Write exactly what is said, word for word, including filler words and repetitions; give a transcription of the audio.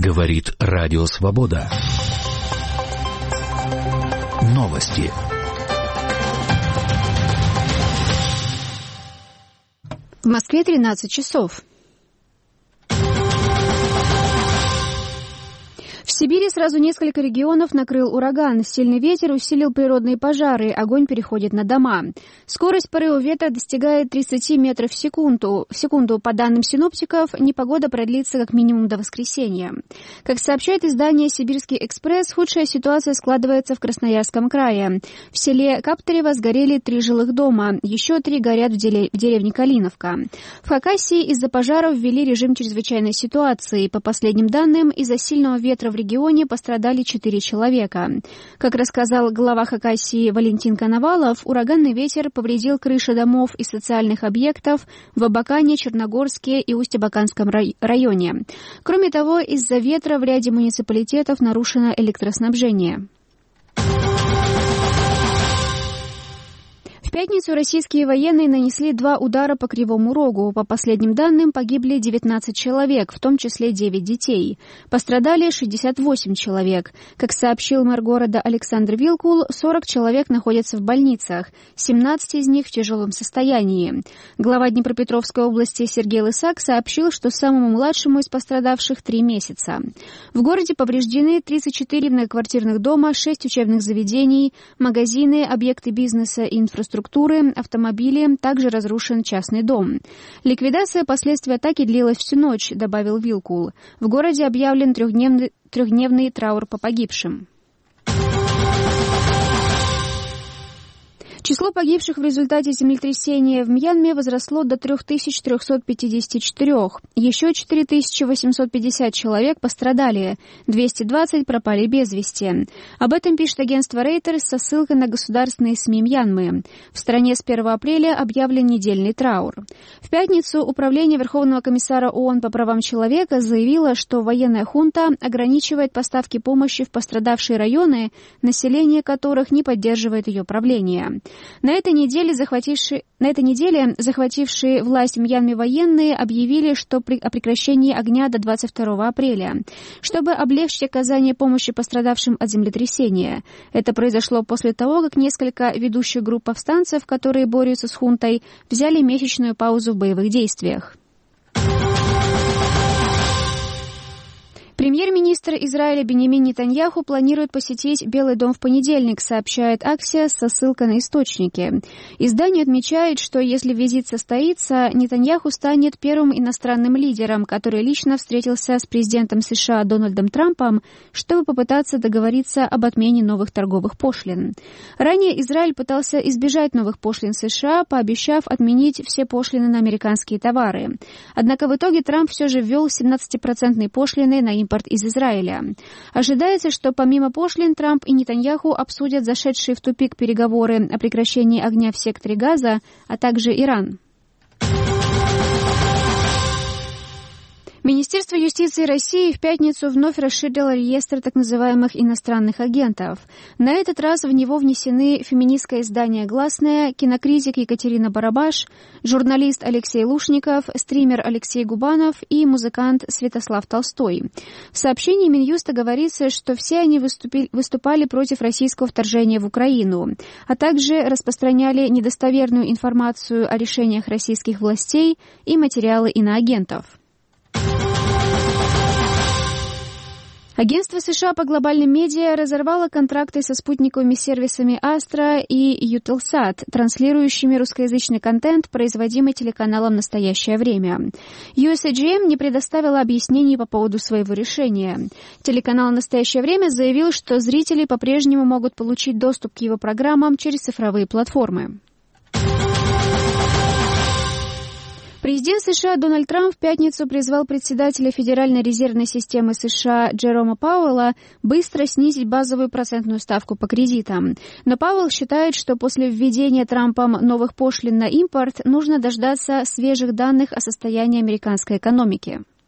Говорит Радио Свобода. Новости. В Москве тринадцать часов. В Сибири сразу несколько регионов накрыл ураган. Сильный ветер усилил природные пожары. Огонь переходит на дома. Скорость порыва ветра достигает тридцать метров в секунду. В секунду, по данным синоптиков, непогода продлится как минимум до воскресенья. Как сообщает издание «Сибирский экспресс», худшая ситуация складывается в Красноярском крае. В селе Каптерево сгорели три жилых дома. Еще три горят в, деле... в деревне Калиновка. В Хакасии из-за пожаров ввели режим чрезвычайной ситуации. По последним данным, из-за сильного ветра в регионе В регионе пострадали четыре человека. Как рассказал глава Хакасии Валентин Коновалов, ураганный ветер повредил крыши домов и социальных объектов в Абакане, Черногорске и Усть-Абаканском районе. Кроме того, из-за ветра в ряде муниципалитетов нарушено электроснабжение. В пятницу российские военные нанесли два удара по Кривому Рогу. По последним данным, погибли девятнадцать человек, в том числе девять детей. Пострадали шестьдесят восемь человек. Как сообщил мэр города Александр Вилкул, сорок человек находятся в больницах, семнадцать из них в тяжелом состоянии. Глава Днепропетровской области Сергей Лысак сообщил, что самому младшему из пострадавших три месяца. В городе повреждены тридцать четыре многоквартирных дома, шесть учебных заведений, магазины, объекты бизнеса и инфраструктуры, автомобили, также разрушен частный дом. Ликвидация последствий атаки длилась всю ночь, добавил Вилкул. В городе объявлен трехдневный, трехдневный траур по погибшим. Число погибших в результате землетрясения в Мьянме возросло до три тысячи триста пятьдесят четыре. Еще четыре тысячи восемьсот пятьдесят человек пострадали, двести двадцать пропали без вести. Об этом пишет агентство Reuters со ссылкой на государственные СМИ Мьянмы. В стране с первого апреля объявлен недельный траур. В пятницу Управление Верховного комиссара ООН по правам человека заявило, что военная хунта ограничивает поставки помощи в пострадавшие районы, население которых не поддерживает ее правление. На этой неделе захватившие, на этой неделе захватившие власть в Мьянме военные объявили, что при, о прекращении огня до двадцать второго апреля, чтобы облегчить оказание помощи пострадавшим от землетрясения. Это произошло после того, как несколько ведущих групп повстанцев, которые борются с хунтой, взяли месячную паузу в боевых действиях. Премьер-министр Израиля Биньямин Нетаньяху планирует посетить Белый дом в понедельник, сообщает Axios со ссылкой на источники. Издание отмечает, что если визит состоится, Нетаньяху станет первым иностранным лидером, который лично встретился с президентом США Дональдом Трампом, чтобы попытаться договориться об отмене новых торговых пошлин. Ранее Израиль пытался избежать новых пошлин США, пообещав отменить все пошлины на американские товары. Однако в итоге Трамп все же ввел семнадцатипроцентные пошлины на импорт из Израиля. Ожидается, что помимо пошлин Трамп и Нетаньяху обсудят зашедшие в тупик переговоры о прекращении огня в секторе Газа, а также Иран. Министерство юстиции России в пятницу вновь расширило реестр так называемых иностранных агентов. На этот раз в него внесены феминистское издание «Гласная», кинокритик Екатерина Барабаш, журналист Алексей Лушников, стример Алексей Губанов и музыкант Святослав Толстой. В сообщении Минюста говорится, что все они выступили, выступали против российского вторжения в Украину, а также распространяли недостоверную информацию о решениях российских властей и материалы иноагентов. Агентство США по глобальным медиа разорвало контракты со спутниковыми сервисами Astra и Eutelsat, транслирующими русскоязычный контент, производимый телеканалом «Настоящее время». ю эс эй джи эм не предоставила объяснений по поводу своего решения. Телеканал «Настоящее время» заявил, что зрители по-прежнему могут получить доступ к его программам через цифровые платформы. Президент США Дональд Трамп в пятницу призвал председателя Федеральной резервной системы США Джерома Пауэлла быстро снизить базовую процентную ставку по кредитам. Но Пауэлл считает, что после введения Трампом новых пошлин на импорт нужно дождаться свежих данных о состоянии американской экономики.